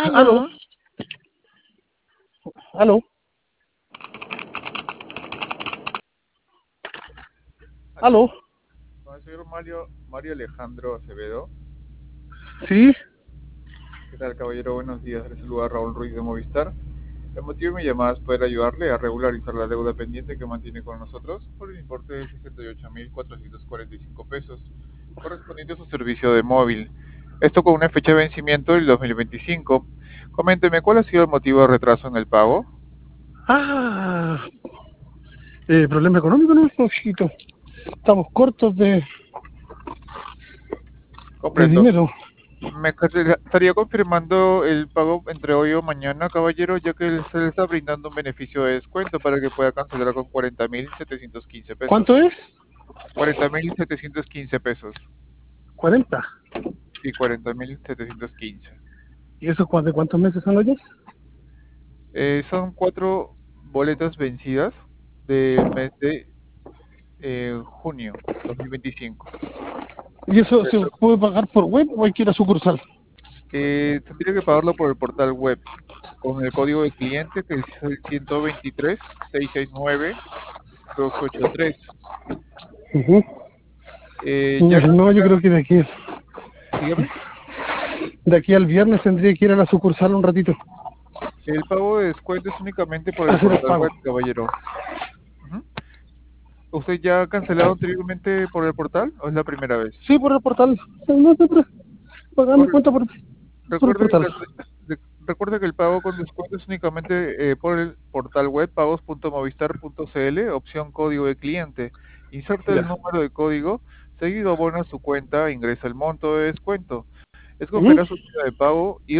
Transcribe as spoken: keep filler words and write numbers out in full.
Aló, Aló, aló, Aló, aló. con el señor Mario, Mario Alejandro Acevedo. Sí, ¿Qué tal, caballero? Buenos días. Les saluda Raúl Ruiz de Movistar. El motivo de mi llamada es poder ayudarle a regularizar la deuda pendiente que mantiene con nosotros por el importe de sesenta y ocho mil cuatrocientos cuarenta y cinco pesos, correspondiente a su servicio de móvil. Esto con una fecha de vencimiento del dos mil veinticinco. Coménteme, ¿cuál ha sido el motivo de retraso en el pago? ah, eh, problema económico, ¿no? Un poquito. Estamos cortos de, de Comprendo. dinero. Me estaría estaría confirmando el pago entre hoy o mañana, caballero, ya que se le está brindando un beneficio de descuento para que pueda cancelar con cuarenta mil setecientos quince pesos. ¿Cuánto es? cuarenta mil setecientos quince pesos. Cuarenta. Sí, cuarenta mil setecientos quince. ¿Y eso cua- de cuántos meses son ellos? Eh, son cuatro boletas vencidas del mes de eh, junio dos mil veinticinco. ¿Y eso Eh, se puede pagar por web o hay que ir a sucursal? eh, tendría que pagarlo por el portal web con el código de cliente que es el ciento veintitrés seiscientos sesenta y nueve dos ochenta y tres. Ujú. Eh, ya No, yo cancelaron, creo que de aquí, dígame. de aquí al viernes tendría que ir a la sucursal un ratito El pago de descuento es únicamente por a el hacer el portal pago. web, caballero. Ujú. ¿Usted ya ha cancelado anteriormente por el portal o es la primera vez? Sí, por el portal. No, siempre pagar mi Por- cuenta por, por el recuerde, portal. que, de- recuerde que el pago con descuento es únicamente eh, por el portal web pagos punto movistar punto cl, opción código de cliente. Inserta el Ya. número de código, seguido abona su cuenta, ingresa el monto de descuento. Ujú. Escogerá su medida de pago y